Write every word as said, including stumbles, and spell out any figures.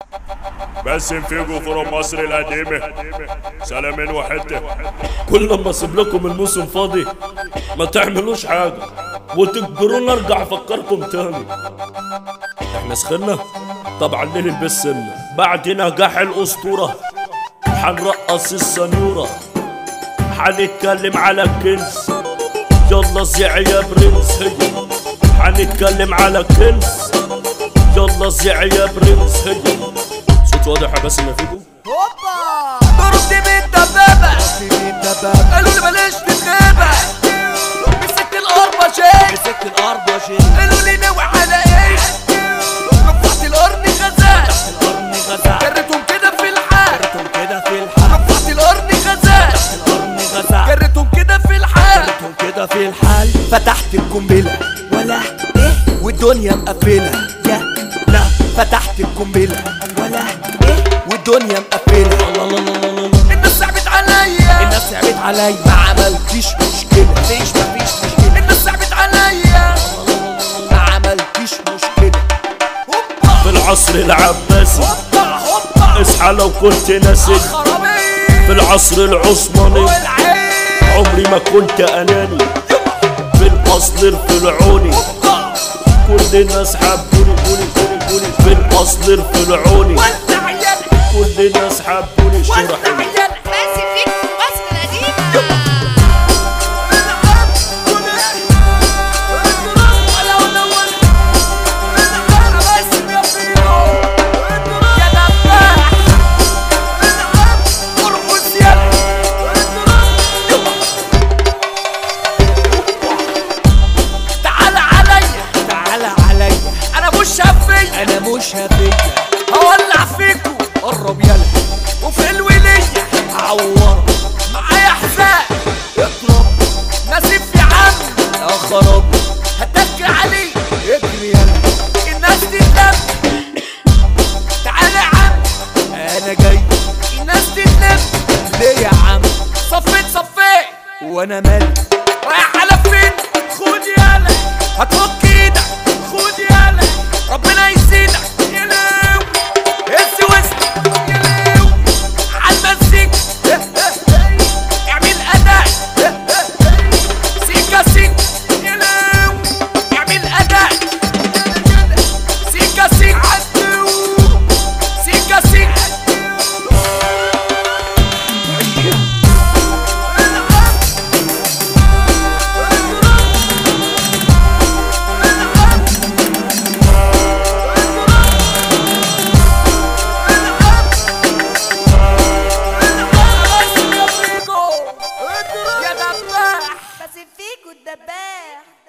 باسم فيجو فروم مصر القديمة، سلامين وحتة. كل لما اسيب لكم الموسم فاضي ما تعملوش حاجة وتجبرونا ارجع افكركم تاني. احنا سخنا طبعا ليه نلبس سنة بعد نجاح الاسطورة، حنرقص السنيورة، حنتكلم على الكنز، يلا زيع يا برنس. هي حنتكلم على الكنز، يلا زيع يا برنس. هي صوت واضح يا باسم فيجو. هوبا ضربتي بالدبابة، قالوا لي بلاش تتغابى، مسكت الارض وشيك، مسكت الارض وشيك، قالوا لي ناوي على ايه، رفعت القرن غزال، القرن غزال، جريتهم كده في الحال، جريتهم كده في الحال، رفعت القرن غزال، القرن غزال، جريتهم كده في الحال، جريتهم كده في الحال، فتحت القنبلة ولا ايه والدنيا مقفلة، يا لا فتحت القنبلة ولا ايه والدنيا مقفلة. الله الله الله الله، الناس صعبت عليا، الناس صعبت عليا، ما عملتيش مشكلة، مفيش مفيش مشكلة، الناس صعبت عليا، ما عملتيش مشكلة. هوبا في العصر العباسي هوبا هوبا، اصحى لو كنت ناسي، في العصر العثماني عمري ما كنت اناني، في الاصل الفرعوني كل الناس حبوني، قولي قولي قولي، في الاصل الفرعوني كل الناس حبوني. شرحي باسم فيجو في مصر القديمة. انا مش هفية هولع فيكو، قرب يلا وفي الولية هعورك، معايا حساب اضرب نسيب يا عم يا خراب، هتبكي عليه اجري يلا، الناس تتلم، تعالى يا عم انا جاي، الناس تتلم ليه يا عم، صفيت صفيت وانا مالي، رايح على فين، خد يلا هتفك ايدك، خد يلا ربنا يزيدك، يلو هز وسط، يلو عالمزيك اعمل اداء، سيكا سيك، يلو اعمل اداء، سيكا سيك، سيكا سيك. باسم فيجو الدباح.